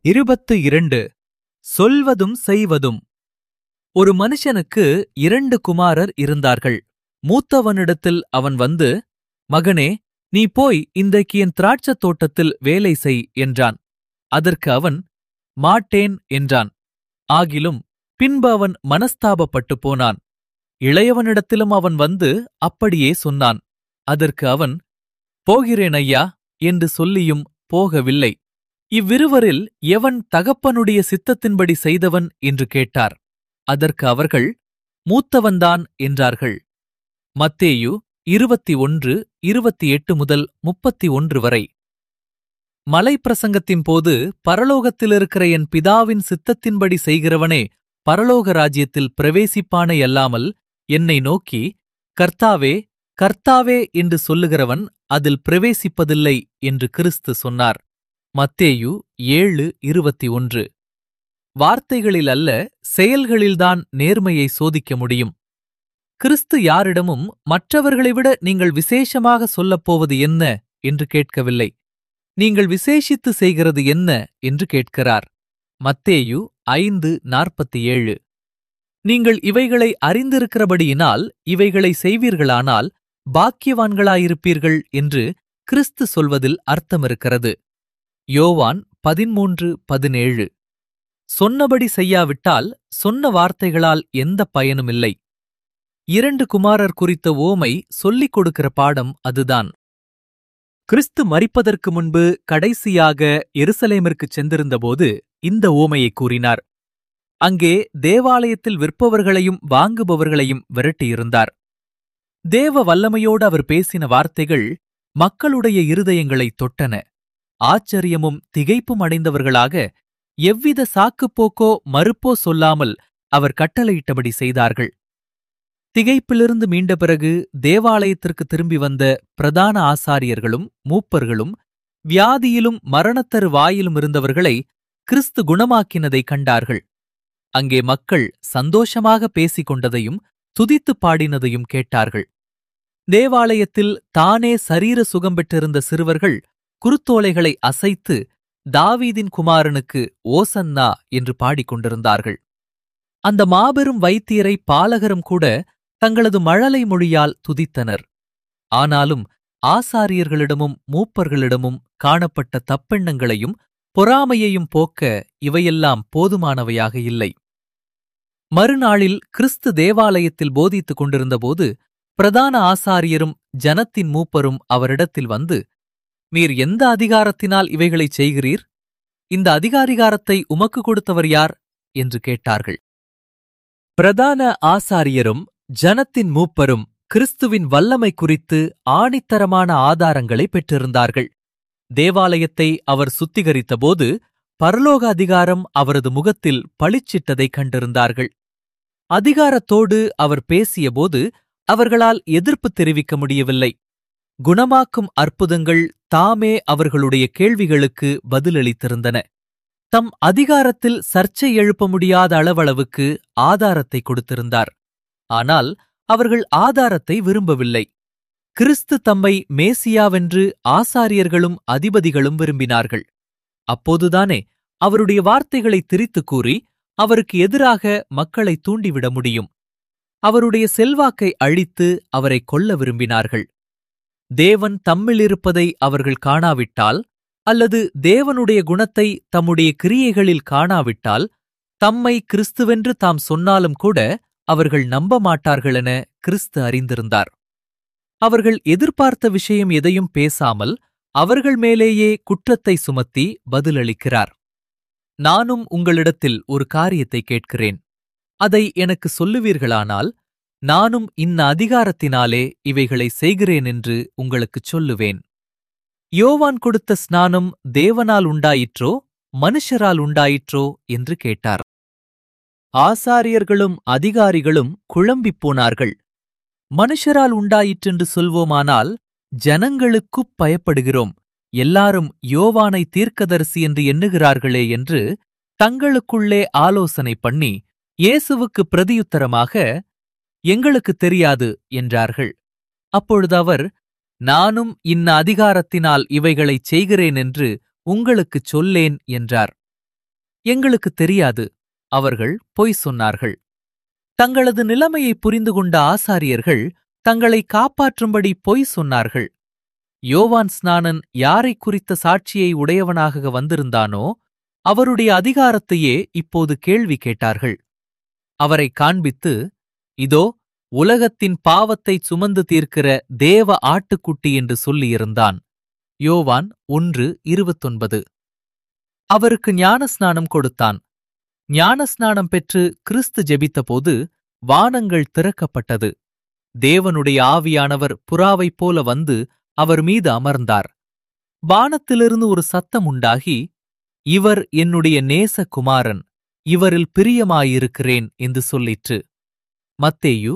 22 சொல்வதும் செய்வதும். ஒரு மனுஷனுக்கு 2 குமாரர் இருந்தார்கள். மூத்தவனிடத்தில் அவன் வந்து, மகனே, நீ போய் இன்றைக்கு என் திராட்சத் தோட்டத்தில் வேலை செய் என்றான். அதற்கு அவன், மாட்டேன் என்றான். ஆகிலும் பின்பு அவன் மனஸ்தாபப்பட்டுப் போனான். இளையவனிடத்திலும் அவன் வந்து அப்படியே சொன்னான். அதற்கு அவன், போகிறேன் ஐயா என்று சொல்லியும் போகவில்லை. இவ்விருவரில் எவன் தகப்பனுடைய சித்தத்தின்படி செய்தவன் என்று கேட்டார். அதற்கு அவர்கள், மூத்தவன்தான் என்றார்கள். மத்தேயு 21:28 முதல் 31 வரை. மலைப்பிரசங்கத்தின் போது, பரலோகத்திலிருக்கிற என் பிதாவின் சித்தத்தின்படி செய்கிறவனே பரலோக ராஜ்யத்தில் பிரவேசிப்பானேயல்லாமல், என்னை நோக்கி, கர்த்தாவே, கர்த்தாவே என்று சொல்லுகிறவன் அதில் பிரவேசிப்பதில்லை என்று கிறிஸ்து சொன்னார். மத்தேயு 7:21. வார்த்தைகளில் அல்ல, செயல்களில்தான் நேர்மையை சோதிக்க முடியும். கிறிஸ்து யாரிடமும் மற்றவர்களை விட நீங்கள் விசேஷமாக சொல்லப்போவது என்ன என்று கேட்கவில்லை. நீங்கள் விசேஷித்து செய்கிறது என்ன என்று கேட்கிறார். மத்தேயு 5:47. நீங்கள் இவைகளை அறிந்திருக்கிறபடியினால் இவைகளை செய்வீர்களானால் பாக்கியவான்களாயிருப்பீர்கள் என்று கிறிஸ்து சொல்வதில் அர்த்தமிருக்கிறது. யோவான் 13:17. சொன்னபடி செய்யாவிட்டால் சொன்ன வார்த்தைகளால் எந்த பயனுமில்லை. 2 குமாரர் குறித்த ஓமை சொல்லிக் கொடுக்கிற பாடம் அதுதான். கிறிஸ்து மரிப்பதற்கு முன்பு கடைசியாக எருசலேமிற்குச் சென்றிருந்தபோது இந்த ஓமையை கூறினார். அங்கே தேவாலயத்தில் விற்பவர்களையும் வாங்குபவர்களையும் விரட்டியிருந்தார். தேவ வல்லமையோடு அவர் பேசின வார்த்தைகள் மக்களுடைய இருதயங்களைத் தொட்டன. ஆச்சரியமும் திகைப்பும் அடைந்தவர்களாக எவ்வித சாக்குப்போக்கோ மறுப்போ சொல்லாமல் அவர் கட்டளையிட்டபடி செய்தார்கள். திகைப்பிலிருந்து மீண்ட பிறகு தேவாலயத்திற்கு திரும்பி வந்த பிரதான ஆசாரியர்களும் மூப்பர்களும் வியாதியிலும் மரணத்தரு வாயிலும் இருந்தவர்களை கிறிஸ்து குணமாக்கினதைக் கண்டார்கள். அங்கே மக்கள் சந்தோஷமாக பேசிக் கொண்டதையும் துதித்துப் பாடினதையும் கேட்டார்கள். தேவாலயத்தில் தானே சரீர சுகம் பெற்றிருந்த சிறுவர்கள் குருத்தோலைகளை அசைத்து தாவீதின் குமாரனுக்கு ஓசன்னா என்று பாடிக்கொண்டிருந்தார்கள். அந்த மாபெரும் வைத்தியரை பாலகரும் கூட தங்களது மழலை மொழியால் துதித்தனர். ஆனாலும் ஆசாரியர்களிடமும் மூப்பர்களிடமும் காணப்பட்ட தப்பெண்ணங்களையும் பொறாமையையும் போக்க இவையெல்லாம் போதுமானவையாக இல்லை. மறுநாளில் கிறிஸ்து தேவாலயத்தில் போதித்துக் கொண்டிருந்தபோது பிரதான ஆசாரியரும் ஜனத்தின் மூப்பரும் அவரிடத்தில் வந்து, நீர் எந்த அதிகாரத்தினால் இவைகளைச் செய்கிறீர்? இந்த அதிகாரிகாரத்தை உமக்கு கொடுத்தவர் யார் என்று கேட்டார்கள். பிரதான ஆசாரியரும் ஜனத்தின் மூப்பரும் கிறிஸ்துவின் வல்லமை குறித்து ஆணித்தரமான ஆதாரங்களை பெற்றிருந்தார்கள். தேவாலயத்தை அவர் சுத்திகரித்தபோது பரலோக அதிகாரம் அவரது முகத்தில் பளிச்சிட்டதைக் கண்டிருந்தார்கள். அதிகாரத்தோடு அவர் பேசியபோது அவர்களால் எதிர்ப்பு தெரிவிக்க முடியவில்லை. குணமாக்கும் அற்புதங்கள் தாமே அவர்களுடைய கேள்விகளுக்கு பதிலளித்திருந்தன. தம் அதிகாரத்தில் சர்ச்சை எழுப்ப முடியாத அளவளவுக்கு ஆதாரத்தை கொடுத்திருந்தார். ஆனால் அவர்கள் ஆதாரத்தை விரும்பவில்லை. கிறிஸ்து தம்மை மேசியாவென்று ஆசாரியர்களும் அதிபதிகளும் விரும்பினார்கள். அப்போதுதானே அவருடைய வார்த்தைகளை திரித்துக் கூறி அவருக்கு எதிராக மக்களை தூண்டிவிட முடியும். அவருடைய செல்வாக்கை அழித்து அவரை கொல்ல விரும்பினார்கள். தேவன் தம்மிலிருப்பதை அவர்கள் காணாவிட்டால், அல்லது தேவனுடைய குணத்தை தம்முடைய கிரியைகளில் காணாவிட்டால், தம்மை கிறிஸ்துவென்று தாம் சொன்னாலும் கூட அவர்கள் நம்ப மாட்டார்களென கிறிஸ்து அறிந்திருந்தார். அவர்கள் எதிர்பார்த்த விஷயம் எதையும் பேசாமல் அவர்கள் மேலேயே குற்றத்தை சுமத்தி பதிலளிக்கிறார். நானும் உங்களிடத்தில் ஒரு காரியத்தை கேட்கிறேன். அதை எனக்கு சொல்லுவீர்களானால், நானும் இன்ன அதிகாரத்தினாலே இவைகளை செய்கிறேன் என்று உங்களுக்குச் சொல்லுவேன். யோவான் கொடுத்த ஸ்நானம் தேவனால் உண்டாயிற்றோ மனுஷரால் உண்டாயிற்றோ என்று கேட்டார். ஆசாரியர்களும் அதிகாரிகளும் குழம்பிப் போனார்கள். மனுஷரால் உண்டாயிற்றென்று சொல்வோமானால் ஜனங்களுக்குப் பயப்படுகிறோம், எல்லாரும் யோவானை தீர்க்கதரிசி என்று எண்ணுகிறார்களே என்று தங்களுக்குள்ளே ஆலோசனை பண்ணி இயேசுவுக்கு பிரதியுத்தரமாக, எங்களுக்குத் தெரியாது என்றார்கள். அப்பொழுது அவர், நானும் இன்ன அதிகாரத்தினால் இவைகளைச் செய்கிறேன் என்று உங்களுக்குச் சொல்லேன் என்றார். எங்களுக்குத் தெரியாது. அவர்கள் பொய் சொன்னார்கள். தங்களது நிலைமையை புரிந்து கொண்ட ஆசாரியர்கள் தங்களை காப்பாற்றும்படி பொய் சொன்னார்கள். யோவான் ஸ்நானன் யாரைக் குறித்த சாட்சியை உடையவனாக வந்திருந்தானோ அவருடைய அதிகாரத்தையே இப்போது கேள்வி கேட்டார்கள். அவரைக் காண்பித்து, இதோ உலகத்தின் பாவத்தைச் சுமந்து தீர்க்கிற தேவ ஆட்டுக்குட்டி என்று சொல்லியிருந்தான். யோவான் 1:29. அவருக்கு ஞானஸ்நானம் கொடுத்தான். ஞானஸ்நானம் பெற்று கிறிஸ்து ஜெபித்தபோது வானங்கள் திறக்கப்பட்டது. தேவனுடைய ஆவியானவர் புறாவைப் போல வந்து அவர் மீது அமர்ந்தார். வானத்திலிருந்து ஒரு சத்தம் உண்டாகி, இவர் என்னுடைய நேச குமாரன், இவரில் பிரியமாயிருக்கிறேன் என்று சொல்லிற்று. மத்தேயு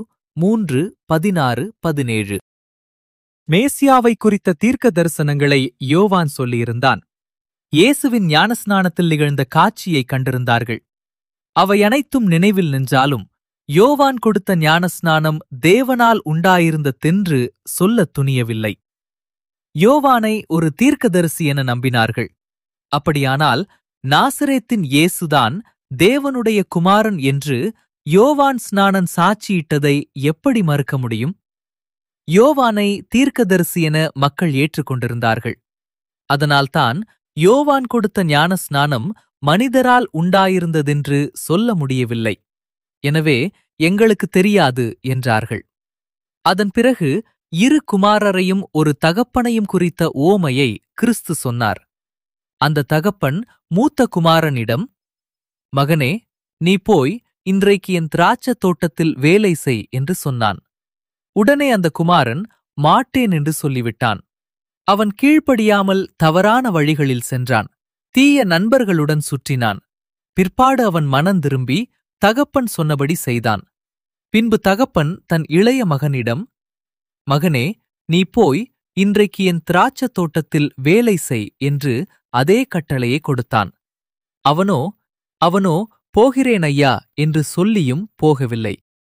3:16-17. மேசியாவை குறித்த தீர்க்க தரிசனங்களை யோவான் சொல்லியிருந்தான். இயேசுவின் ஞானஸ்நானத்தில் நிகழ்ந்த காட்சியை கண்டிருந்தார்கள். அவை அனைத்தும் நினைவில் நின்றாலும் யோவான் கொடுத்த ஞானஸ்நானம் தேவனால் உண்டாயிருந்ததென்று சொல்லத் துணியவில்லை. யோவானை ஒரு தீர்க்கதரிசி என நம்பினார்கள். அப்படியானால் நாசரேத்தின் இயேசுதான் தேவனுடைய குமாரன் என்று யோவான் ஸ்நானன் சாட்சியிட்டதை எப்படி மறுக்க முடியும்? யோவானை தீர்க்கதரிசி என மக்கள் ஏற்றுக்கொண்டிருந்தார்கள். அதனால்தான் யோவான் கொடுத்த ஞானஸ்நானம் மனிதரால் உண்டாயிருந்ததென்று சொல்ல முடியவில்லை. எனவே எங்களுக்குத் தெரியாது என்றார்கள். அதன் பிறகு இரு குமாரரையும் ஒரு தகப்பனையும் குறித்த ஓமையை கிறிஸ்து சொன்னார். அந்த தகப்பன் மூத்த குமாரனிடம், மகனே, நீ போய் இன்றைக்கு என் திராட்சைத் தோட்டத்தில் வேலை செய் என்று சொன்னான். உடனே அந்த குமாரன் மாட்டேன் என்று சொல்லிவிட்டான். அவன் கீழ்ப்படியாமல் தவறான வழிகளில் சென்றான். தீய நண்பர்களுடன் சுற்றினான். பிற்பாடு அவன் மனந்திரும்பி தகப்பன் சொன்னபடி செய்தான். பின்பு தகப்பன் தன் இளைய மகனிடம், மகனே, நீ போய் இன்றைக்கு என் திராட்சைத் தோட்டத்தில் வேலை செய் என்று அதே கட்டளையை கொடுத்தான். அவனோ போகிறேன் ஐயா என்று சொல்லியும் போகவில்லை.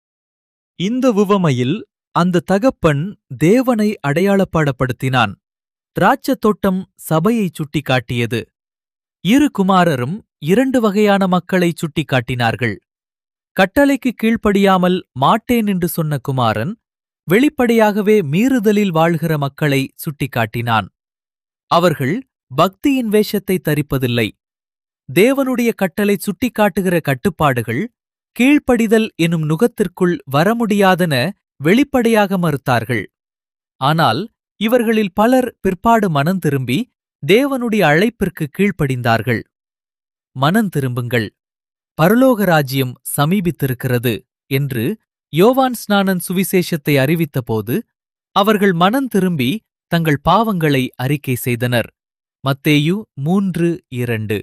இந்த உவமையில் அந்த தகப்பன் தேவனை அடையாளப்பாடப்படுத்தினான். திராட்சைத் தோட்டம் சபையைச் சுட்டிக்காட்டியது. இரு குமாரரும் இரண்டு வகையான மக்களைச் சுட்டிக்காட்டினார்கள். கட்டளைக்கு கீழ்ப்படியாமல் மாட்டேன் என்று சொன்ன குமாரன் வெளிப்படையாகவே மீறுதலில் வாழ்கிற மக்களை சுட்டிக்காட்டினான். அவர்கள் பக்தியின் வேஷத்தை தரிப்பதில்லை. தேவனுடைய கட்டளை சுட்டிக்காட்டுகிற கட்டுப்பாடுகள் கீழ்ப்படிதல் எனும் நுகத்திற்குள் வரமுடியாதென வெளிப்படையாக மறுத்தார்கள். ஆனால் இவர்களில் பலர் பிற்பாடு மனந்திரும்பி தேவனுடைய அழைப்பிற்கு கீழ்ப்படிந்தார்கள். மனந்திரும்புங்கள், பரலோக ராஜ்யம் சமீபித்திருக்கிறது என்று யோவான் ஸ்நானன் சுவிசேஷத்தை அறிவித்தபோது அவர்கள் மனந்திரும்பி தங்கள் பாவங்களை அறிக்கை செய்தனர். மத்தேயு 3:2.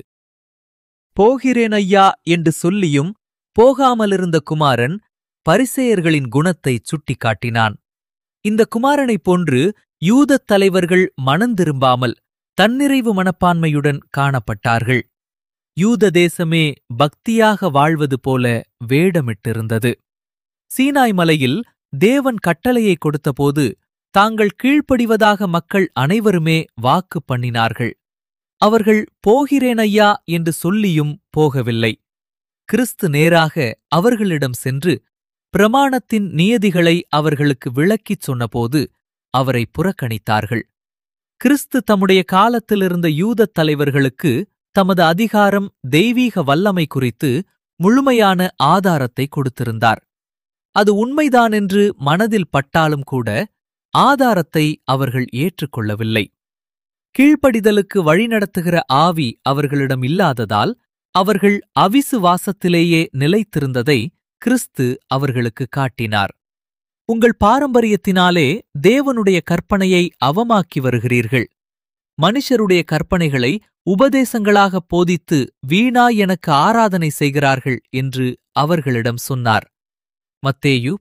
போகிறேன் ஐயா என்று சொல்லியும் போகாமலிருந்த குமாரன் பரிசேயர்களின் குணத்தைச் சுட்டிக்காட்டினான். இந்த குமாரனைப் போன்று யூதத் தலைவர்கள் மனந்திரும்பாமல் தன்னிறைவு மனப்பான்மையுடன் காணப்பட்டார்கள். யூத தேசமே பக்தியாக வாழ்வது போல வேடமிட்டிருந்தது. சீனாய் மலையில் தேவன் கட்டளையை கொடுத்தபோது தாங்கள் கீழ்ப்படிவதாக மக்கள் அனைவருமே வாக்கு பண்ணினார்கள். அவர்கள் போகிறேன் ஐயா என்று சொல்லியும் போகவில்லை. கிறிஸ்து நேராக அவர்களிடம் சென்று பிரமாணத்தின் நியதிகளை அவர்களுக்கு விளக்கிச் சொன்னபோது அவரை புறக்கணித்தார்கள். கிறிஸ்து தம்முடைய காலத்திலிருந்த யூதத் தலைவர்களுக்கு தமது அதிகாரம், தெய்வீக வல்லமை குறித்து முழுமையான ஆதாரத்தை கொடுத்திருந்தார். அது உண்மைதானென்று மனதில் பட்டாலும் கூட ஆதாரத்தை அவர்கள் ஏற்றுக்கொள்ளவில்லை. கீழ்ப்படிதலுக்கு வழிநடத்துகிற ஆவி அவர்களிடம் இல்லாததால் அவர்கள் அவிசுவாசத்திலேயே நிலைத்திருந்ததை கிறிஸ்து அவர்களுக்கு காட்டினார். உங்கள் பாரம்பரியத்தினாலே தேவனுடைய கற்பனையை அவமாக்கி வருகிறீர்கள். மனுஷருடைய கற்பனைகளை உபதேசங்களாகப் போதித்து வீணாய் எனக்கு ஆராதனை செய்கிறார்கள் என்று அவர்களிடம் சொன்னார். மத்தேயு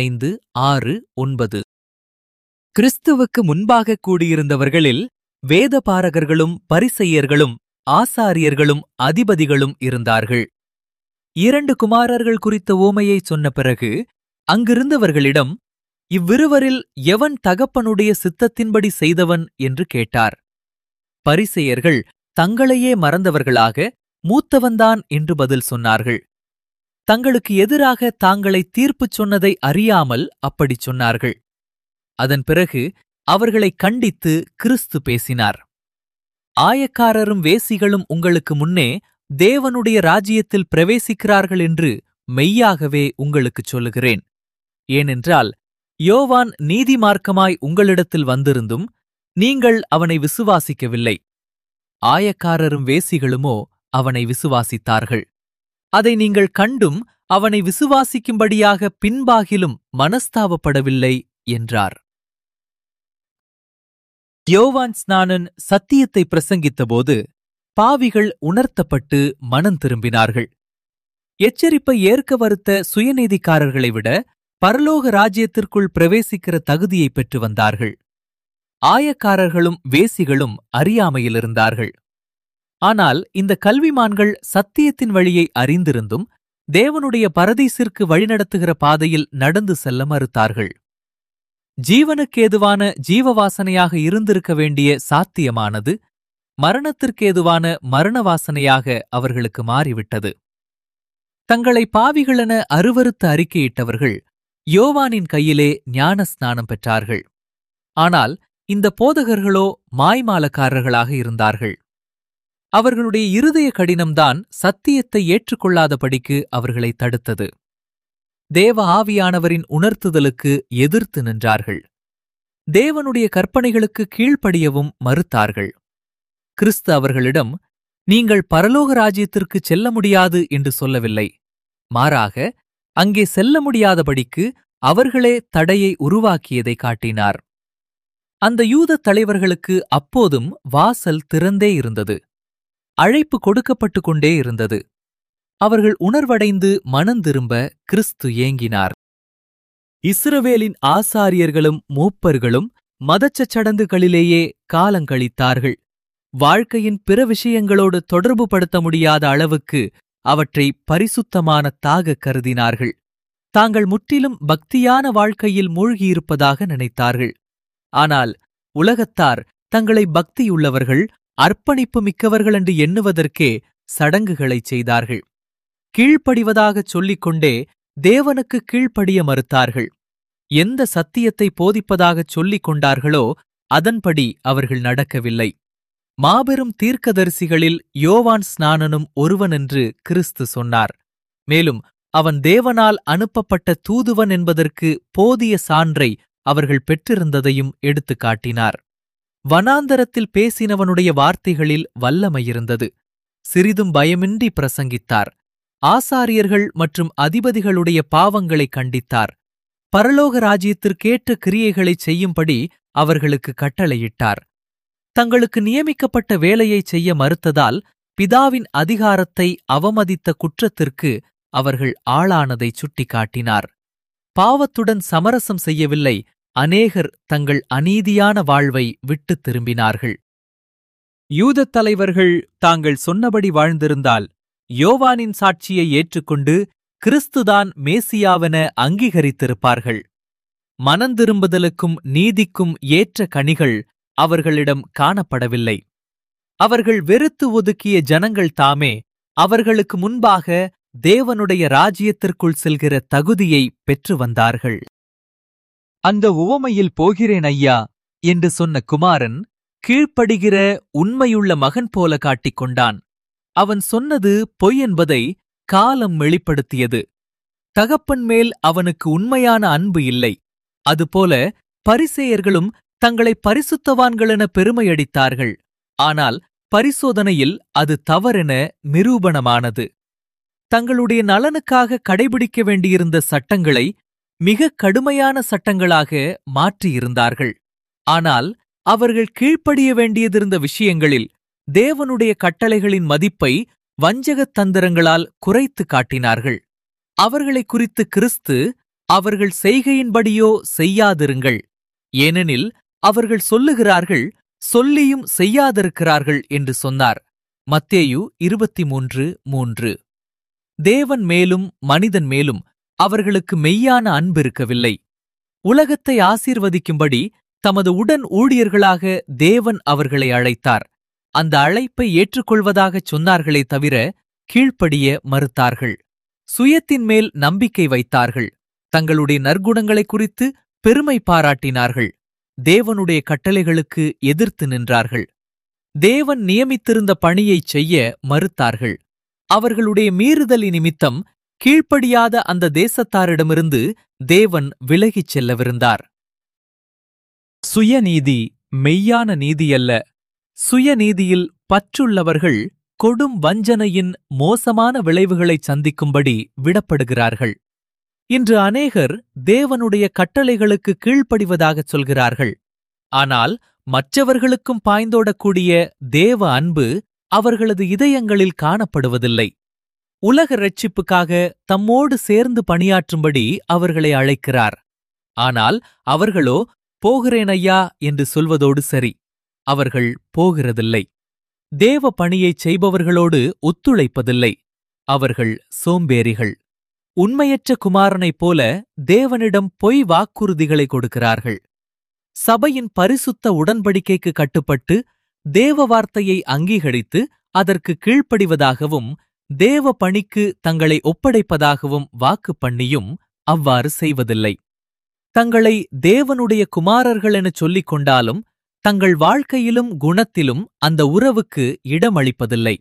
15:6-9. கிறிஸ்துவுக்கு முன்பாக கூடியிருந்தவர்களில் வேதபாரகர்களும் பரிசேயர்களும் ஆசாரியர்களும் அதிபதிகளும் இருந்தார்கள். 2 குமாரர்கள் குறித்த ஓமையைச் சொன்ன பிறகு அங்கிருந்தவர்களிடம், இவ்விருவரில் எவன் தகப்பனுடைய சித்தத்தின்படி செய்தவன் என்று கேட்டார். பரிசேயர்கள் தங்களையே மறந்தவர்களாக மூத்தவன்தான் என்று பதில் சொன்னார்கள். தங்களுக்கு எதிராக தாங்களை தீர்ப்புச் சொன்னதை அறியாமல் அப்படிச் சொன்னார்கள். அதன் பிறகு அவர்களை கண்டித்து கிறிஸ்து பேசினார். ஆயக்காரரும் வேசிகளும் உங்களுக்கு முன்னே தேவனுடைய ராஜ்யத்தில் பிரவேசிக்கிறார்கள் என்று மெய்யாகவே உங்களுக்குச் சொல்லுகிறேன். ஏனென்றால் யோவான் நீதிமார்க்கமாய் உங்களிடத்தில் வந்திருந்தும் நீங்கள் அவனை விசுவாசிக்கவில்லை. ஆயக்காரரும் வேசிகளுமோ அவனை விசுவாசித்தார்கள். அதை நீங்கள் கண்டும் அவனை விசுவாசிக்கும்படியாக பின்பாகிலும் மனஸ்தாபப்படவில்லை என்றார். யோவான் ஸ்நானன் சத்தியத்தை பிரசங்கித்தபோது பாவிகள் உணர்த்தப்பட்டு மனம் திரும்பினார்கள். எச்சரிப்பை ஏற்க மறுத்த சுயநீதிக்காரர்களை விட பரலோக ராஜ்யத்திற்குள் பிரவேசிக்கிற தகுதியை பெற்று வந்தார்கள். ஆயக்காரர்களும் வேசிகளும் அறியாமையிலிருந்தார்கள். ஆனால் இந்த கல்விமான்கள் சத்தியத்தின் வழியை அறிந்திருந்தும் தேவனுடைய பரதீசிற்கு வழிநடத்துகிற பாதையில் நடந்து செல்ல மறுத்தார்கள். ஜீவனுக்கேதுவான ஜீவவாசனையாக இருந்திருக்க வேண்டிய சாத்தியமானது மரணத்திற்கேதுவான மரணவாசனையாக அவர்களுக்கு மாறிவிட்டது. தங்களை பாவிகளென அருவருத்து அறிக்கையிட்டவர்கள் யோவானின் கையிலே ஞான ஸ்நானம் பெற்றார்கள். ஆனால் இந்த போதகர்களோ மாய்மாலக்காரர்களாக இருந்தார்கள். அவர்களுடைய இருதய கடினம்தான் சத்தியத்தை ஏற்றுக்கொள்ளாதபடிக்கு அவர்களை தடுத்தது. தேவ ஆவியானவரின் உணர்த்துதலுக்கு எதிர்த்து நின்றார்கள். தேவனுடைய கற்பனைகளுக்கு கீழ்ப்படியவும் மறுத்தார்கள். கிறிஸ்து அவர்களிடம், நீங்கள் பரலோக ராஜ்யத்திற்குச் செல்ல முடியாது என்று சொல்லவில்லை. மாறாக அங்கே செல்ல முடியாதபடிக்கு அவர்களே தடையை உருவாக்கியதை காட்டினார். அந்த யூத தலைவர்களுக்கு அப்போதும் வாசல் திறந்தே இருந்தது. அழைப்பு கொடுக்கப்பட்டு கொண்டே இருந்தது. அவர்கள் உணர்வடைந்து மனந்திரும்ப கிறிஸ்து ஏங்கினார். இஸ்ரவேலின் ஆசாரியர்களும் மூப்பர்களும் மதச்சச் சடங்குகளிலேயே காலங்கழித்தார்கள். வாழ்க்கையின் பிற விஷயங்களோடு தொடர்பு படுத்த முடியாத அளவுக்கு அவற்றை பரிசுத்தமான தாக கருதினார்கள். தாங்கள் முற்றிலும் பக்தியான வாழ்க்கையில் மூழ்கியிருப்பதாக நினைத்தார்கள். ஆனால் உலகத்தார் தங்களை பக்தியுள்ளவர்கள், அர்ப்பணிப்பு மிக்கவர்கள் என்று எண்ணுவதற்கே சடங்குகளைச் செய்தார்கள். கீழ்ப்படிவதாகச் சொல்லிக்கொண்டே தேவனுக்கு கீழ்ப்படிய மறுத்தார்கள். எந்த சத்தியத்தை போதிப்பதாகச் சொல்லிக் கொண்டார்களோ அதன்படி அவர்கள் நடக்கவில்லை. மாபெரும் தீர்க்கதரிசிகளில் யோவான் ஸ்நானனும் ஒருவனென்று கிறிஸ்து சொன்னார். மேலும் அவன் தேவனால் அனுப்பப்பட்ட தூதுவன் என்பதற்கு போதிய சான்றை அவர்கள் பெற்றிருந்ததையும் எடுத்துக் காட்டினார். வனாந்தரத்தில் பேசினவனுடைய வார்த்தைகளில் வல்லமையிருந்தது. சிறிதும் பயமின்றி பிரசங்கித்தார். ஆசாரியர்கள் மற்றும் அதிபதிகளுடைய பாவங்களைக் கண்டித்தார். பரலோக ராஜ்யத்திற்கேற்ற கிரியைகளைச் செய்யும்படி அவர்களுக்கு கட்டளையிட்டார். தங்களுக்கு நியமிக்கப்பட்ட வேலையைச் செய்ய மறுத்ததால் பிதாவின் அதிகாரத்தை அவமதித்த குற்றத்திற்கு அவர்கள் ஆளானதைச் சுட்டிக்காட்டினார். பாவத்துடன் சமரசம் செய்யவில்லை. அநேகர் தங்கள் அநீதியான வாழ்வை விட்டுத் திரும்பினார்கள். யூதத் தலைவர்கள் தாங்கள் சொன்னபடி வாழ்ந்திருந்தால் யோவானின் சாட்சியை ஏற்றுக்கொண்டு கிறிஸ்துதான் மேசியாவென அங்கீகரித்திருப்பார்கள். மனந்திரும்புதலுக்கும் நீதிக்கும் ஏற்ற கனிகள் அவர்களிடம் காணப்படவில்லை. அவர்கள் வெறுத்து ஒதுக்கிய ஜனங்கள் தாமே அவர்களுக்கு முன்பாக தேவனுடைய ராஜ்யத்திற்குள் செல்கிற தகுதியை பெற்று வந்தார்கள். அந்த உவமையில் போகிறேன் ஐயா என்று சொன்ன குமாரன் கீழ்ப்படுகிற உண்மையுள்ள மகன் போல காட்டிக் கொண்டான். அவன் சொன்னது பொய் என்பதை காலம் வெளிப்படுத்தியது. தகப்பன் மேல் அவனுக்கு உண்மையான அன்பு இல்லை. அதுபோல பரிசேயர்களும் தங்களை பரிசுத்தவான்களென பெருமையடித்தார்கள். ஆனால் பரிசோதனையில் அது தவறென நிரூபணமானது. தங்களுடைய நலனுக்காக கடைபிடிக்க வேண்டியிருந்த சட்டங்களை மிக கடுமையான சட்டங்களாக மாற்றியிருந்தார்கள். ஆனால் அவர்கள் கீழ்ப்படிய வேண்டியதிருந்த விஷயங்களில் தேவனுடைய கட்டளைகளின் மதிப்பை வஞ்சகத் தந்திரங்களால் குறைத்து காட்டினார்கள். அவர்களை குறித்து கிறிஸ்து, அவர்கள் செய்கையின்படியோ செய்யாதிருங்கள், ஏனெனில் அவர்கள் சொல்லுகிறார்கள், சொல்லியும் செய்யாதிருக்கிறார்கள் என்று சொன்னார். மத்தேயு 23:3. தேவன் மேலும் மனிதன் மேலும் அவர்களுக்கு மெய்யான அன்பிருக்கவில்லை. உலகத்தை ஆசீர்வதிக்கும்படி தமது உடன் ஊழியர்களாக தேவன் அவர்களை அழைத்தார். அந்த அழைப்பை ஏற்றுக்கொள்வதாகச் சொன்னார்களே தவிர கீழ்ப்படிய மறுத்தார்கள். சுயத்தின் மேல் நம்பிக்கை வைத்தார்கள். தங்களுடைய நற்குணங்களைக் குறித்து பெருமை பாராட்டினார்கள். தேவனுடைய கட்டளைகளுக்கு எதிர்த்து நின்றார்கள். தேவன் நியமித்திருந்த பணியைச் செய்ய மறுத்தார்கள். அவர்களுடைய மீறுதலி நிமித்தம் கீழ்ப்படியாத அந்த தேசத்தாரிடமிருந்து தேவன் விலகிச் செல்லவிருந்தார். சுயநீதி மெய்யான நீதியல்ல. சுயநீதியில் பற்றுள்ளவர்கள் கொடும் வஞ்சனையின் மோசமான விளைவுகளைச் சந்திக்கும்படி விடப்படுகிறார்கள். இன்று அநேகர் தேவனுடைய கட்டளைகளுக்கு கீழ்ப்படிவதாகச் சொல்கிறார்கள். ஆனால் மற்றவர்களுக்கும் பாய்ந்தோடக்கூடிய தேவ அன்பு அவர்களது இதயங்களில் காணப்படுவதில்லை. உலக இரட்சிப்புக்காக தம்மோடு சேர்ந்து பணியாற்றும்படி அவர்களை அழைக்கிறார். ஆனால் அவர்களோ போகிறேன் ஐயா என்று சொல்வதோடு சரி, அவர்கள் போகிறதில்லை. தேவ பணியைச் செய்பவர்களோடு ஒத்துழைப்பதில்லை. அவர்கள் சோம்பேறிகள். உண்மையற்ற குமாரனைப் போல தேவனிடம் பொய் வாக்குறுதிகளை கொடுக்கிறார்கள். சபையின் பரிசுத்த உடன்படிக்கைக்கு கட்டுப்பட்டு தேவ வார்த்தையை அங்கீகரித்து அதற்கு கீழ்ப்படிவதாகவும் தேவ பணிக்கு தங்களை ஒப்படைப்பதாகவும் வாக்கு பண்ணியும் அவ்வாறு செய்வதில்லை. தங்களை தேவனுடைய குமாரர்கள் எனச் சொல்லிக் கொண்டாலும் தங்கள் வாழ்க்கையிலும் குணத்திலும் அந்த உறவுக்கு இடமளிப்பதில்லை.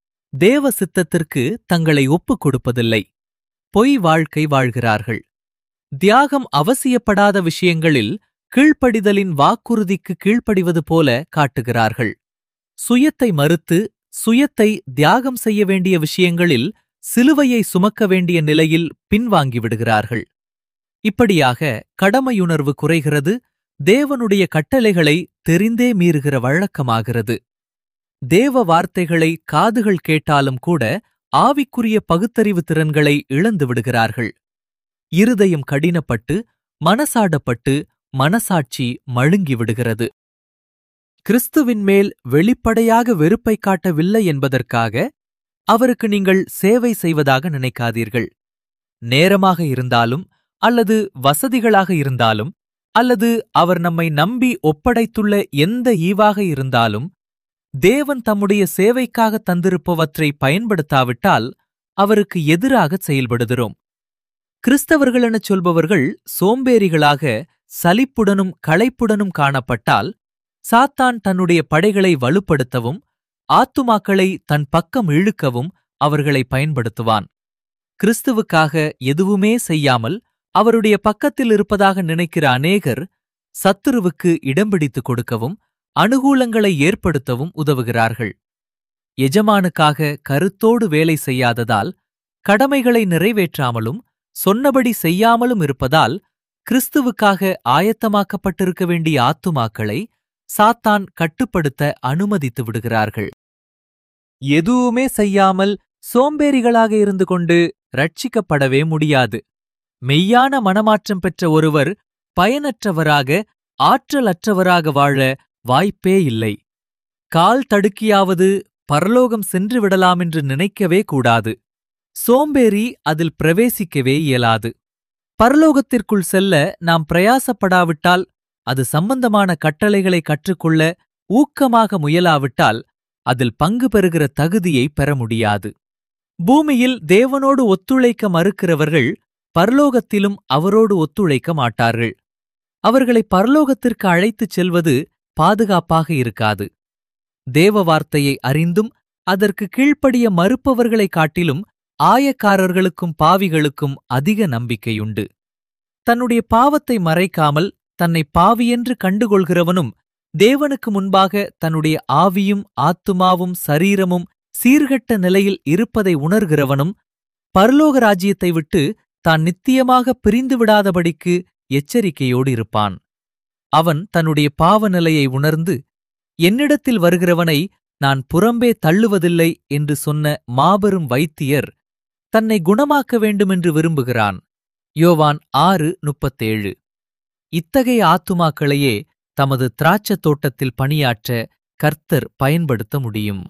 தேவ சித்தத்திற்கு தங்களை ஒப்புக் கொடுப்பதில்லை. பொய் வாழ்க்கை வாழ்கிறார்கள். தியாகம் அவசியப்படாத விஷயங்களில் கீழ்ப்படிதலின் வாக்குறுதிக்கு கீழ்ப்படிவது போல காட்டுகிறார்கள். சுயத்தை மறுத்து சுயத்தை தியாகம் செய்ய வேண்டிய விஷயங்களில் சிலுவையை சுமக்க வேண்டிய நிலையில் பின்வாங்கிவிடுகிறார்கள். இப்படியாக கடமையுணர்வு குறைகிறது. தேவனுடைய கட்டளைகளை தெரிந்தே மீறுகிற வழக்கமாகிறது. தேவ வார்த்தைகளை காதுகள் கேட்டாலும் கூட ஆவிக்குரிய பகுத்தறிவு திறன்களை இழந்து விடுகிறார்கள். இருதயம் கடினப்பட்டு மனசாடப்பட்டு மனசாட்சி மழுங்கிவிடுகிறது. கிறிஸ்துவின் மேல் வெளிப்படையாக வெறுப்பை காட்டவில்லை என்பதற்காக அவருக்கு நீங்கள் சேவை செய்வதாக நினைக்காதீர்கள். நேரமாக இருந்தாலும் அல்லது வசதிகளாக இருந்தாலும் அல்லது அவர் நம்மை நம்பி ஒப்படைத்துள்ள எந்த ஈவாக இருந்தாலும் தேவன் தம்முடைய சேவைக்காக தந்திருப்பவற்றை பயன்படுத்தாவிட்டால் அவருக்கு எதிராக செயல்படுகிறோம். கிறிஸ்தவர்கள் எனச் சொல்பவர்கள் சோம்பேறிகளாக சலிப்புடனும் களைப்புடனும் காணப்பட்டால் சாத்தான் தன்னுடைய படைகளை வலுப்படுத்தவும் ஆத்துமாக்களை தன் பக்கம் இழுக்கவும் அவர்களை பயன்படுத்துவான். கிறிஸ்துவுக்காக எதுவுமே செய்யாமல் அவருடைய பக்கத்தில் இருப்பதாக நினைக்கிற அநேகர் சத்துருவுக்கு இடம் பிடித்துக் கொடுக்கவும் அனுகூலங்களை ஏற்படுத்தவும் உதவுகிறார்கள். எஜமானுக்காக கருத்தோடு வேலை செய்யாததால் கடமைகளை நிறைவேற்றாமலும் சொன்னபடி செய்யாமலும் இருப்பதால் கிறிஸ்துவுக்காக ஆயத்தமாக்கப்பட்டிருக்க வேண்டிய ஆத்துமாக்களை சாத்தான் கட்டுப்படுத்த அனுமதித்து விடுகிறார்கள். எதுவுமே செய்யாமல் சோம்பேறிகளாக இருந்து கொண்டு ரட்சிக்கப்படவே முடியாது. மெய்யான மனமாற்றம் பெற்ற ஒருவர் பயனற்றவராக ஆற்றலற்றவராக வாழ வாய்ப்பே இல்லை. கால் தடுக்கியாவது பரலோகம் சென்று விடலாமென்று நினைக்கவே கூடாது. சோம்பேறி அதில் பிரவேசிக்கவே இயலாது. பரலோகத்திற்குள் செல்ல நாம் பிரயாசப்படாவிட்டால், அது சம்பந்தமான கட்டளைகளை கற்றுக்கொள்ள ஊக்கமாக முயலாவிட்டால் அதில் பங்கு பெறுகிற தகுதியை பெற முடியாது. பூமியில் தேவனோடு ஒத்துழைக்க மறுக்கிறவர்கள் பரலோகத்திலும் அவரோடு ஒத்துழைக்க மாட்டார்கள். அவர்களை பரலோகத்திற்கு அழைத்துச் செல்வது பாதுகாப்பாக இருக்காது. தேவ வார்த்தையை அறிந்தும் அதற்கு கீழ்ப்படிய மறுப்பவர்களைக் காட்டிலும் ஆயக்காரர்களுக்கும் பாவிகளுக்கும் அதிக நம்பிக்கையுண்டு. தன்னுடைய பாவத்தை மறைக்காமல் தன்னை பாவியென்று கண்டுகொள்கிறவனும் தேவனுக்கு முன்பாக தன்னுடைய ஆவியும் ஆத்துமாவும் சரீரமும் சீர்கெட்ட நிலையில் இருப்பதை உணர்கிறவனும் பரலோக ராஜ்யத்தை விட்டு தான் நித்தியமாக பிரிந்துவிடாதபடிக்கு எச்சரிக்கையோடு இருப்பான். அவன் தன்னுடைய பாவ நிலையை உணர்ந்து என்னிடத்தில் வருகிறவனை நான் புறம்பே தள்ளுவதில்லை என்று சொன்ன மாபெரும் வைத்தியர் தன்னை குணமாக்க வேண்டுமென்று விரும்புகிறான். யோவான் 6:37. இத்தகைய ஆத்துமாக்களையே தமது திராட்சத் தோட்டத்தில் பணியாற்ற கர்த்தர் பயன்படுத்த முடியும்.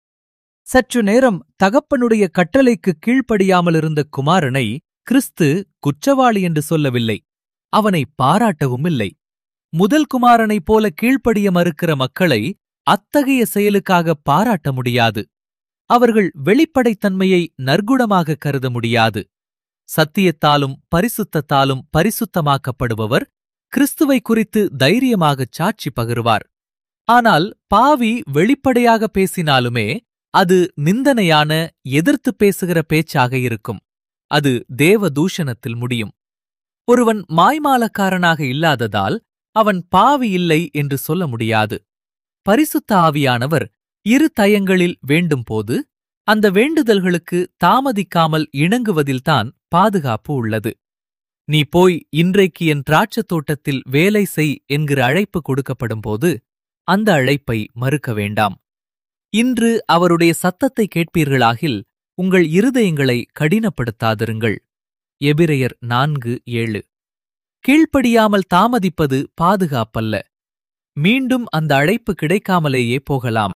சற்று நேரம் தகப்பனுடைய கட்டளைக்கு கீழ்ப்படியாமலிருந்த குமாரனை கிறிஸ்து குற்றவாளி என்று சொல்லவில்லை. அவனை பாராட்டவும் இல்லை. முதல் குமாரனைப் போல கீழ்ப்படிய மறுக்கிற மக்களை அத்தகைய செயலுக்காக பாராட்ட முடியாது. அவர்கள் வெளிப்படைத்தன்மையை நற்குணமாக கருத முடியாது. சத்தியத்தாலும் பரிசுத்தத்தாலும் பரிசுத்தமாக்கப்படுபவர் கிறிஸ்துவை குறித்து தைரியமாகச் சாட்சி பகருவார். ஆனால் பாவி வெளிப்படையாக பேசினாலுமே அது நிந்தனையான, எதிர்த்து பேசுகிற பேச்சாக இருக்கும். அது தேவ தூஷணத்தில் முடியும். ஒருவன் மாய்மாலக்காரனாக இல்லாததால் அவன் பாவி இல்லை என்று சொல்ல முடியாது. பரிசுத்த ஆவியானவர் இரு தயங்களில் வேண்டும்போது அந்த வேண்டுதல்களுக்கு தாமதிக்காமல் இணங்குவதில்தான் பாதுகாப்பு உள்ளது. நீ போய் இன்றைக்கு என் திராட்சைத் தோட்டத்தில் வேலை செய் என்கிற அழைப்பு கொடுக்கப்படும்போது அந்த அழைப்பை மறுக்க வேண்டாம். இன்று அவருடைய சத்தத்தை கேட்பீர்களாகில் உங்கள் இருதயங்களை கடினப்படுத்தாதிருங்கள். எபிரெயர் 4:7. கீழ்ப்படியாமல் தாமதிப்பது பாதுகாப்பல்ல. மீண்டும் அந்த அழைப்பு கிடைக்காமலேயே போகலாம்.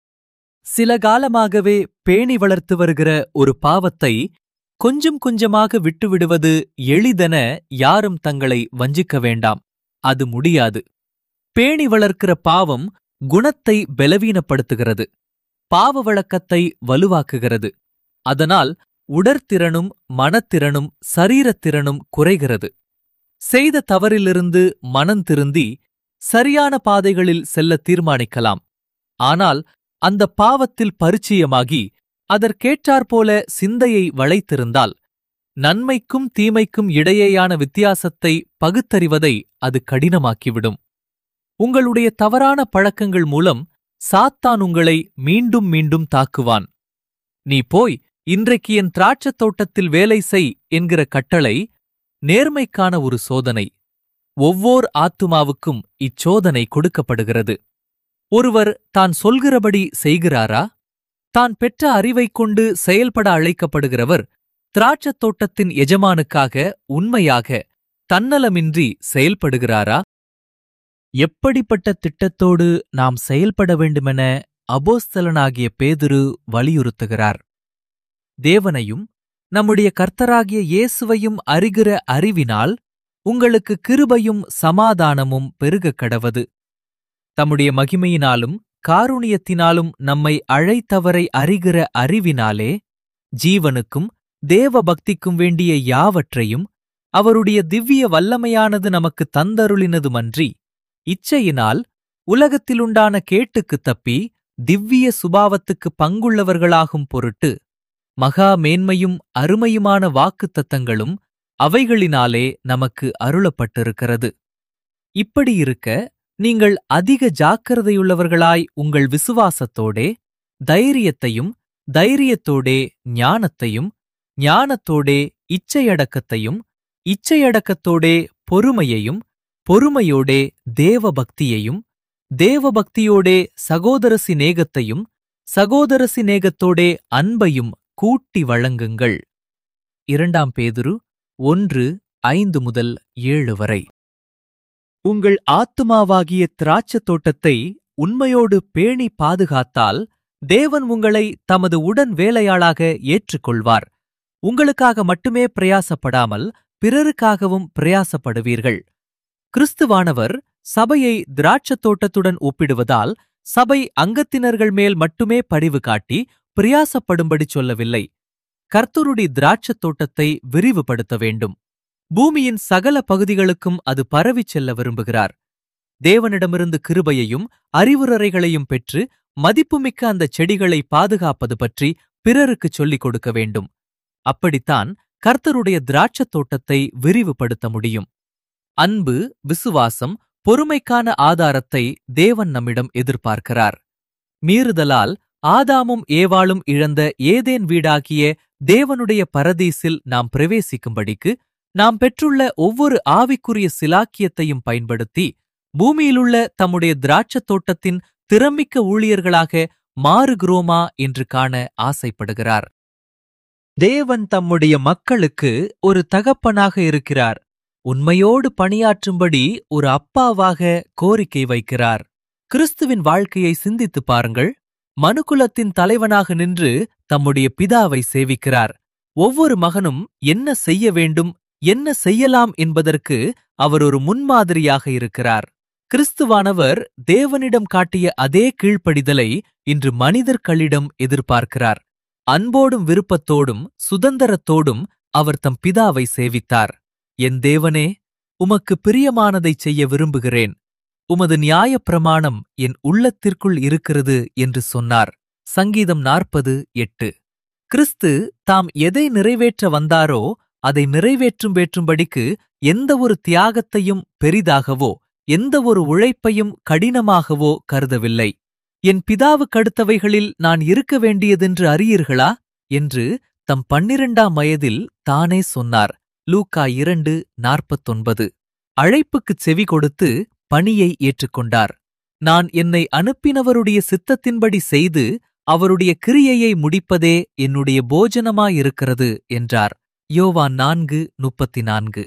சில காலமாகவே பேணி வளர்த்து வருகிற ஒரு பாவத்தை கொஞ்சம் கொஞ்சமாக விட்டுவிடுவது எளிதென யாரும் தங்களை வஞ்சிக்க வேண்டாம். அது முடியாது. பேணி வளர்க்கிற பாவம் குணத்தை பலவீனப்படுத்துகிறது, பாவ வழக்கத்தை வலுவாக்குகிறது. அதனால் உடற்திறனும் மனத்திறனும் சரீரத்திறனும் குறைகிறது. செய்த தவறிலிருந்து மனம் திருந்தி சரியான பாதைகளில் செல்ல தீர்மானிக்கலாம். ஆனால் அந்த பாவத்தில் பரிச்சயமாகி அதற்கேற்றாற்போல சிந்தையை வளைத்திருந்தால் நன்மைக்கும் தீமைக்கும் இடையேயான வித்தியாசத்தை பகுத்தறிவதை அது கடினமாக்கிவிடும். உங்களுடைய தவறான பழக்கங்கள் மூலம் சாத்தான் உங்களை மீண்டும் மீண்டும் தாக்குவான். நீ போய் இன்றைக்கு என் திராட்சைத் தோட்டத்தில் வேலை செய் என்கிற கட்டளை நேர்மைக்கான ஒரு சோதனை. ஒவ்வோர் ஆத்துமாவுக்கும் இச்சோதனை கொடுக்கப்படுகிறது. ஒருவர் தான் சொல்கிறபடி செய்கிறாரா? தான் பெற்ற அறிவைக் கொண்டு செயல்பட அழைக்கப்படுகிறவர் திராட்சைத் தோட்டத்தின் எஜமானுக்காக உண்மையாக தன்னலமின்றி செயல்படுகிறாரா? எப்படிப்பட்ட திட்டத்தோடு நாம் செயல்பட வேண்டுமென அப்போஸ்தலனாகிய பேதுரு வலியுறுத்துகிறார். தேவனையும் நம்முடைய கர்த்தராகிய இயேசுவையும் அறிகிற அறிவினால் உங்களுக்கு கிருபையும் சமாதானமும் பெருகக் கடவது. தம்முடைய மகிமையினாலும் காருணியத்தினாலும் நம்மை அழைத்தவரை அறிகிற அறிவினாலே ஜீவனுக்கும் தேவ பக்திக்கும் வேண்டிய யாவற்றையும் அவருடைய திவ்ய வல்லமையானது நமக்கு தந்தருளினதுமன்றி, இச்சையினால் உலகத்திலுண்டான கேட்டுக்குத் தப்பி திவ்ய சுபாவத்துக்கு பங்குள்ளவர்களாகும் பொருட்டு மகா மேன்மையும் அருமையுமான வாக்குத்தத்தங்களும் அவைகளினாலே நமக்கு அருளப்பட்டிருக்கிறது. இப்படியிருக்க நீங்கள் அதிக ஜாக்கிரதையுள்ளவர்களாய் உங்கள் விசுவாசத்தோடே தைரியத்தையும், தைரியத்தோடே ஞானத்தையும், ஞானத்தோடே இச்சையடக்கத்தையும், இச்சையடக்கத்தோடே பொறுமையையும், பொறுமையோடே தேவபக்தியையும், தேவபக்தியோடே சகோதர சிநேகத்தையும், சகோதர சிநேகத்தோடே அன்பையும் கூட்டி வழங்குங்கள். 2 பேதுரு 1:5-7 வரை. உங்கள் ஆத்துமாவாகிய திராட்சைத் தோட்டத்தை உண்மையோடு பேணி பாதுகாத்தால் தேவன் உங்களை தமது உடன் வேலையாளாக ஏற்றுக்கொள்வார். உங்களுக்காக மட்டுமே பிரயாசப்படாமல் பிறருக்காகவும் பிரயாசப்படுவீர்கள். கிறிஸ்துவானவர் சபையை திராட்சைத் தோட்டத்துடன் ஒப்பிடுவதால் சபை அங்கத்தினர்கள் மேல் மட்டுமே பரிவு காட்டி பிரயாசப்படும்படி சொல்லவில்லை. கர்த்தருடைய திராட்சைத் தோட்டத்தை விரிவுபடுத்த வேண்டும். பூமியின் சகல பகுதிகளுக்கும் அது பரவிச் செல்ல விரும்புகிறார். தேவனிடமிருந்து கிருபையையும் அறிவுரைகளையும் பெற்று மதிப்புமிக்க அந்த செடிகளை பாதுகாப்பது பற்றி பிறருக்குச் சொல்லிக் கொடுக்க வேண்டும். அப்படித்தான் கர்த்தருடைய திராட்சைத் தோட்டத்தை விரிவுபடுத்த முடியும். அன்பு, விசுவாசம், பொறுமைக்கான ஆதாரத்தை தேவன் நம்மிடம் எதிர்பார்க்கிறார். மீறுதலால் ஆதாமும் ஏவாளும் இழந்த ஏதேன் வீடாகிய தேவனுடைய பரதீசில் நாம் பிரவேசிக்கும்படிக்கு நாம் பெற்றுள்ள ஒவ்வொரு ஆவிக்குரிய சிலாக்கியத்தையும் பயன்படுத்தி பூமியிலுள்ள தம்முடைய திராட்சைத் தோட்டத்தின் திறமிக்க ஊழியர்களாக மாறுகிறோமா என்று காண ஆசைப்படுகிறார். தேவன் தம்முடைய மக்களுக்கு ஒரு தகப்பனாக இருக்கிறார். உண்மையோடு பணியாற்றும்படி ஒரு அப்பாவாக கோரிக்கை வைக்கிறார். கிறிஸ்துவின் வாழ்க்கையை சிந்தித்துப் பாருங்கள். மனுக்குலத்தின் தலைவனாக நின்று தம்முடைய பிதாவை சேவிக்கிறார். ஒவ்வொரு மகனும் என்ன செய்ய வேண்டும், என்ன செய்யலாம் என்பதற்கு அவர் ஒரு முன்மாதிரியாக இருக்கிறார். கிறிஸ்துவானவர் தேவனிடம் காட்டிய அதே கீழ்ப்படிதலை இன்று மனிதர்களிடம் எதிர்பார்க்கிறார். அன்போடும் விருப்பத்தோடும் சுதந்திரத்தோடும் அவர் தம் பிதாவை சேவித்தார். என் தேவனே, உமக்கு பிரியமானதைச் செய்ய விரும்புகிறேன். உமது நியாயப்பிரமாணம் என் உள்ளத்திற்குள் இருக்கிறது என்று சொன்னார். சங்கீதம் 40:8. கிறிஸ்து தாம் எதை நிறைவேற்ற வந்தாரோ அதை நிறைவேற்றும்படிக்கு எந்த ஒரு தியாகத்தையும் பெரிதாகவோ எந்த ஒரு உழைப்பையும் கடினமாகவோ கருதவில்லை. என் பிதாவுக்கடுத்தவைகளில் நான் இருக்க வேண்டியதென்று அறியீர்களா என்று தம் 12ஆம் வயதில் தானே சொன்னார். லூக்கா 2:49. அழைப்புக்குச் செவி கொடுத்து பணியை ஏற்றுக்கொண்டார். நான் என்னை அனுப்பினவருடைய சித்தத்தின்படி செய்து அவருடைய கிரியையை முடிப்பதே என்னுடைய போஜனமாயிருக்கிறது என்றார். யோவான் 4:34.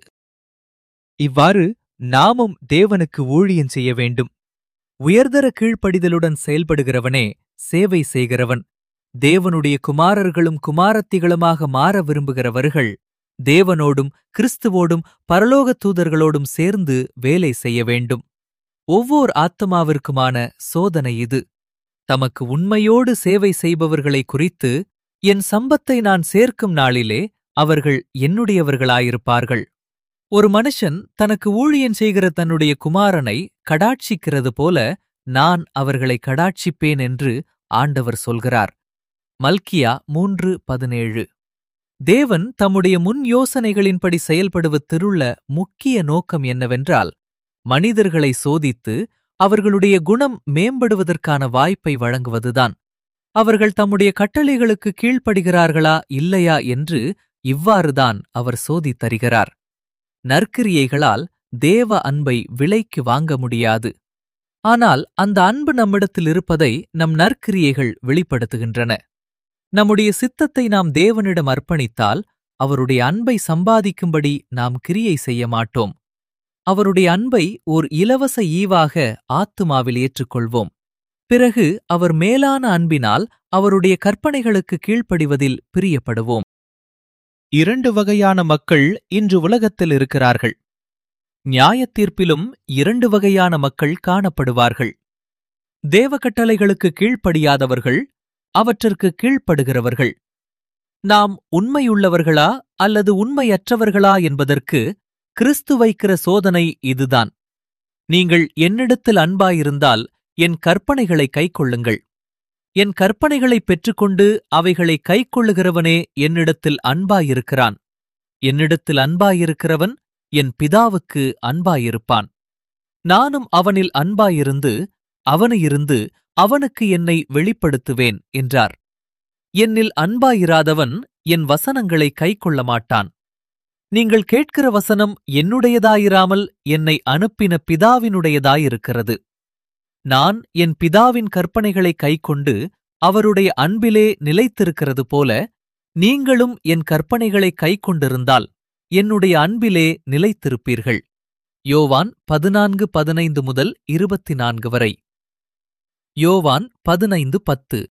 இவ்வாறு நாமும் தேவனுக்கு ஊழியம் செய்ய வேண்டும். உயர்தர கீழ்ப்படிதலுடன் செயல்படுகிறவனே சேவை செய்கிறவன். தேவனுடைய குமாரர்களும் குமாரத்திகளுமாக மாற விரும்புகிறவர்கள் தேவனோடும் கிறிஸ்துவோடும் பரலோக தூதர்களோடும் சேர்ந்து வேலை செய்ய வேண்டும். ஒவ்வொரு ஆத்மாவிற்குமான சோதனை இது. தமக்கு உண்மையோடு சேவை செய்பவர்களை குறித்து, என் சம்பத்தை நான் சேர்க்கும் நாளிலே அவர்கள் என்னுடையவர்களாயிருப்பார்கள். ஒரு மனுஷன் தனக்கு ஊழியம் செய்கிற தன்னுடைய குமாரனை கடாட்சிக்கிறது போல நான் அவர்களை கடாட்சிப்பேன் என்று ஆண்டவர் சொல்கிறார். மல்கியா 3:17. தேவன் தம்முடைய முன் யோசனைகளின்படி செயல்படுவதிலுள்ள முக்கிய நோக்கம் என்னவென்றால், மனிதர்களை சோதித்து அவர்களுடைய குணம் மேம்படுவதற்கான வாய்ப்பை வழங்குவதுதான். அவர்கள் தம்முடைய கட்டளைகளுக்கு கீழ்ப்படுகிறார்களா இல்லையா என்று இவ்வாறுதான் அவர் சோதித்தருகிறார். நற்கிரியைகளால் தேவ அன்பை விலைக்கு வாங்க முடியாது. ஆனால் அந்த அன்பு நம்மிடத்தில் இருப்பதை நம் நற்கிரியைகள் வெளிப்படுத்துகின்றன. நம்முடைய சித்தத்தை நாம் தேவனிடம் அர்ப்பணித்தால் அவருடைய அன்பை சம்பாதிக்கும்படி நாம் கிரியை செய்ய மாட்டோம். அவருடைய அன்பை ஓர் இலவச ஈவாக ஆத்துமாவில் ஏற்றுக்கொள்வோம். பிறகு அவர் மேலான அன்பினால் அவருடைய கற்பனைகளுக்கு கீழ்ப்படிவதில் பிரியப்படுவோம். 2 வகையான மக்கள் இன்று உலகத்தில் இருக்கிறார்கள். நியாயத்தீர்ப்பிலும் 2 வகையான மக்கள் காணப்படுவார்கள். தேவ கட்டளைகளுக்கு கீழ்ப்படியாதவர்கள், அவற்றிற்கு கீழ்ப்படுகிறவர்கள். நாம் உண்மையுள்ளவர்களா அல்லது உண்மையற்றவர்களா என்பதற்கு கிறிஸ்து வைக்கிற சோதனை இதுதான். நீங்கள் என்னிடத்தில் அன்பாயிருந்தால் என் கற்பனைகளை கைக்கொள்ளுங்கள். என் கற்பனைகளைப் பெற்றுக்கொண்டு அவைகளை கைக்கொள்ளுகிறவனே என்னிடத்தில் அன்பாயிருக்கிறான். என்னிடத்தில் அன்பாயிருக்கிறவன் என் பிதாவுக்கு அன்பாயிருப்பான். நானும் அவனில் அன்பாயிருந்து அவனிருந்து அவனுக்கு என்னை வெளிப்படுத்துவேன் என்றார். என்னில் அன்பாயிராதவன் என் வசனங்களை கைக்கொள்ள மாட்டான். நீங்கள் கேட்கிற வசனம் என்னுடையதாயிராமல் என்னை அனுப்பின பிதாவினுடையதாயிருக்கிறது. நான் என் பிதாவின் கற்பனைகளை கைக்கொண்டு அவருடைய அன்பிலே நிலைத்திருக்கிறது போல நீங்களும் என் கற்பனைகளை கைக்கொண்டிருந்தால் என்னுடைய அன்பிலே நிலைத்திருப்பீர்கள். யோவான் 14:15 முதல் 24 வரை. யோவான் 15:10.